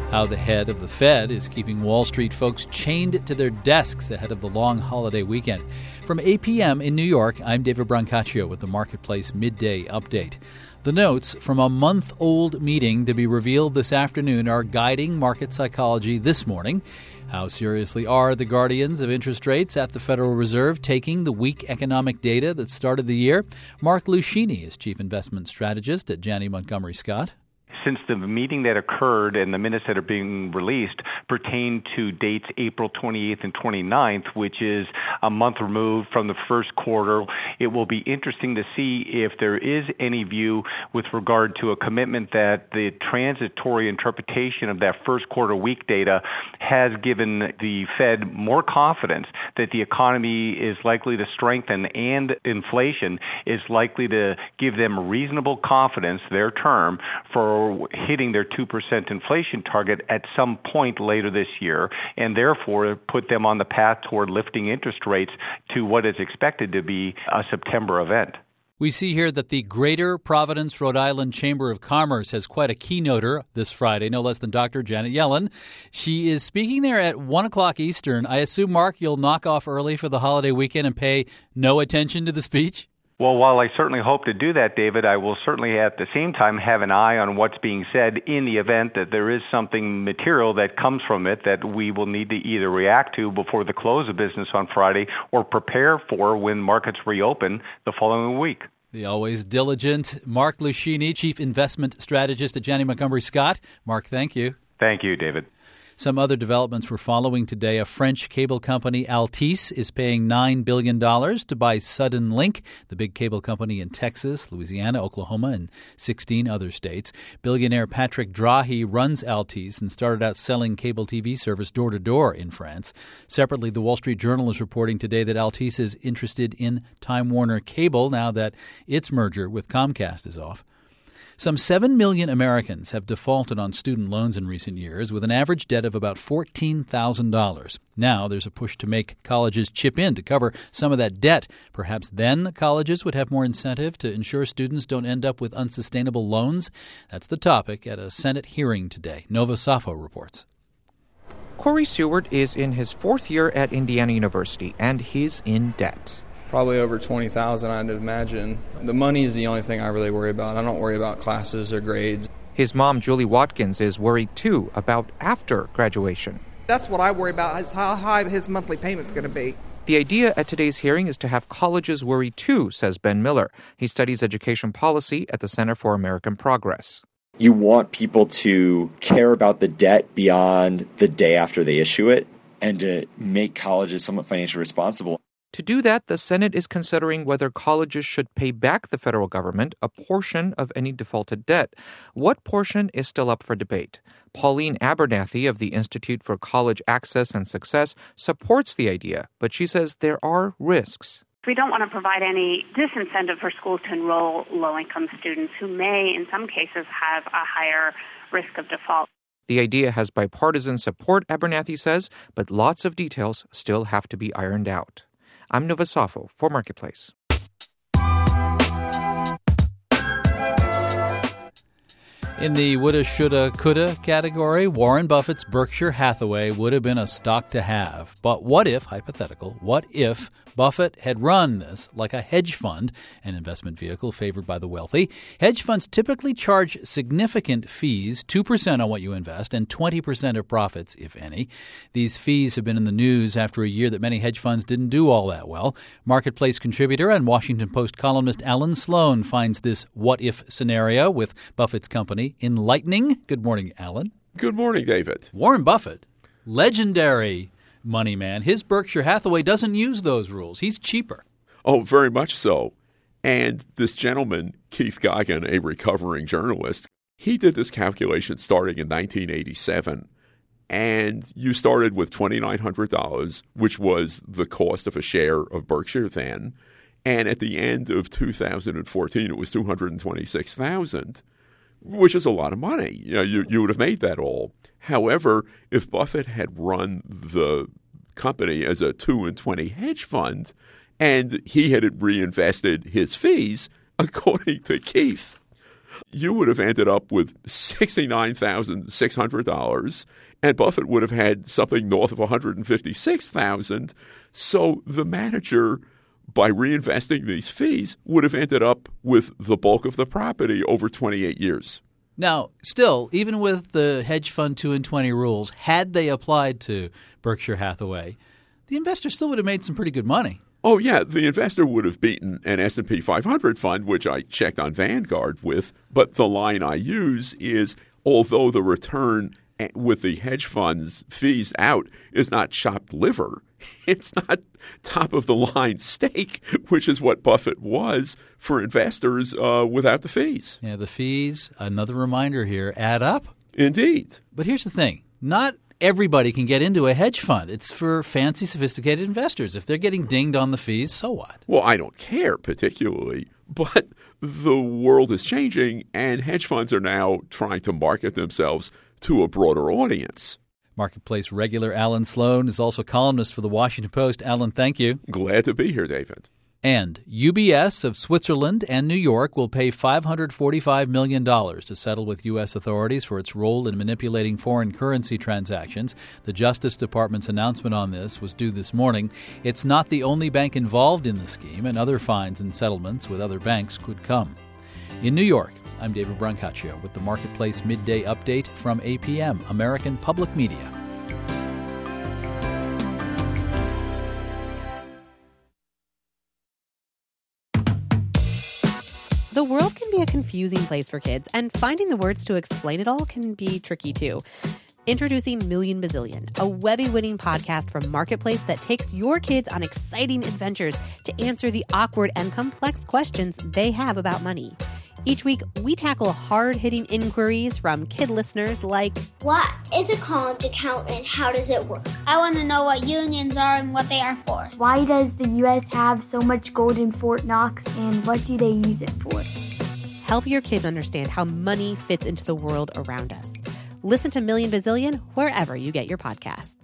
How the head of the Fed is keeping Wall Street folks chained to their desks ahead of the long holiday weekend. From 8 p.m. in New York, I'm David Brancaccio with the Marketplace Midday Update. The notes from a month-old meeting to be revealed this afternoon are guiding market psychology this morning. How seriously are the guardians of interest rates at the Federal Reserve taking the weak economic data that started the year? Mark Lucchini is Chief Investment Strategist at Janney Montgomery Scott. Since the meeting that occurred and the minutes that are being released pertain to dates April 28th and 29th, which is a month removed from the first quarter, it will be interesting to see if there is any view with regard to a commitment that the transitory interpretation of that first quarter weak data has given the Fed more confidence that the economy is likely to strengthen and inflation is likely to give them reasonable confidence, their term, for hitting their 2% inflation target at some point later this year, and therefore put them on the path toward lifting interest rates to what is expected to be a September event. We see here that the Greater Providence, Rhode Island Chamber of Commerce has quite a keynoter this Friday, no less than Dr. Janet Yellen. She is speaking there at 1 o'clock Eastern. I assume, Mark, you'll knock off early for the holiday weekend and pay no attention to the speech? Well, while I certainly hope to do that, David, I will certainly at the same time have an eye on what's being said in the event that there is something material that comes from it that we will need to either react to before the close of business on Friday or prepare for when markets reopen the following week. The always diligent Mark Lucchini, Chief Investment Strategist at Janney Montgomery Scott. Mark, thank you. Thank you, David. Some other developments we're following today. A French cable company, Altice, is paying $9 billion to buy Suddenlink, the big cable company in Texas, Louisiana, Oklahoma, and 16 other states. Billionaire Patrick Drahi runs Altice and started out selling cable TV service door-to-door in France. Separately, the Wall Street Journal is reporting today that Altice is interested in Time Warner Cable now that its merger with Comcast is off. Some 7 million Americans have defaulted on student loans in recent years with an average debt of about $14,000. Now there's a push to make colleges chip in to cover some of that debt. Perhaps then colleges would have more incentive to ensure students don't end up with unsustainable loans. That's the topic at a Senate hearing today. Nova Safo reports. Corey Seward is in his fourth year at Indiana University, and he's in debt. Probably over $20,000, I'd imagine. The money is the only thing I really worry about. I don't worry about classes or grades. His mom, Julie Watkins, is worried, too, about after graduation. That's what I worry about, is how high his monthly payment's going to be. The idea at today's hearing is to have colleges worry, too, says Ben Miller. He studies education policy at the Center for American Progress. You want people to care about the debt beyond the day after they issue it and to make colleges somewhat financially responsible. To do that, the Senate is considering whether colleges should pay back the federal government a portion of any defaulted debt. What portion is still up for debate? Pauline Abernathy of the Institute for College Access and Success supports the idea, but she says there are risks. We don't want to provide any disincentive for schools to enroll low-income students who may, in some cases, have a higher risk of default. The idea has bipartisan support, Abernathy says, but lots of details still have to be ironed out. I'm Nova Safo for Marketplace. In the woulda, shoulda, coulda category, Warren Buffett's Berkshire Hathaway would have been a stock to have. But what if, hypothetical, what if Buffett had run this like a hedge fund, an investment vehicle favored by the wealthy? Hedge funds typically charge significant fees, 2% on what you invest and 20% of profits, if any. These fees have been in the news after a year that many hedge funds didn't do all that well. Marketplace contributor and Washington Post columnist Alan Sloan finds this what-if scenario with Buffett's company enlightening. Good morning, Alan. Good morning, David. Warren Buffett, legendary money man. His Berkshire Hathaway doesn't use those rules. He's cheaper. Oh, very much so. And this gentleman, Keith Goggin, a recovering journalist, he did this calculation starting in 1987. And you started with $2,900, which was the cost of a share of Berkshire then. And at the end of 2014, it was $226,000, which is a lot of money. You know, you would have made that all. However, if Buffett had run the company as a 2 and 20 hedge fund and he had reinvested his fees, according to Keith, you would have ended up with $69,600, and Buffett would have had something north of $156,000. So the manager, by reinvesting these fees, would have ended up with the bulk of the property over 28 years. Now, still, even with the hedge fund 2 and 20 rules, had they applied to Berkshire Hathaway, the investor still would have made some pretty good money. Oh, yeah, the investor would have beaten an S&P 500 fund, which I checked on Vanguard with. But the line I use is, although the return with the hedge funds fees out is not chopped liver, it's not top-of-the-line steak, which is what Buffett was for investors without the fees. Yeah, the fees, another reminder here, add up. Indeed. But here's the thing. Not everybody can get into a hedge fund. It's for fancy, sophisticated investors. If they're getting dinged on the fees, so what? Well, I don't care particularly, but the world is changing, and hedge funds are now trying to market themselves to a broader audience. Marketplace regular Alan Sloan is also columnist for the Washington Post. Alan, thank you. Glad to be here, David. And UBS of Switzerland and New York will pay $545 million to settle with U.S. authorities for its role in manipulating foreign currency transactions. The Justice Department's announcement on this was due this morning. It's not the only bank involved in the scheme, and other fines and settlements with other banks could come. In New York, I'm David Brancaccio with the Marketplace Midday Update from APM, American Public Media. The world can be a confusing place for kids, and finding the words to explain it all can be tricky too. Introducing Million Bazillion, a Webby-winning podcast from Marketplace that takes your kids on exciting adventures to answer the awkward and complex questions they have about money. Each week, we tackle hard-hitting inquiries from kid listeners like, what is a college account and how does it work? I want to know what unions are and what they are for. Why does the U.S. have so much gold in Fort Knox and what do they use it for? Help your kids understand how money fits into the world around us. Listen to Million Bazillion wherever you get your podcasts.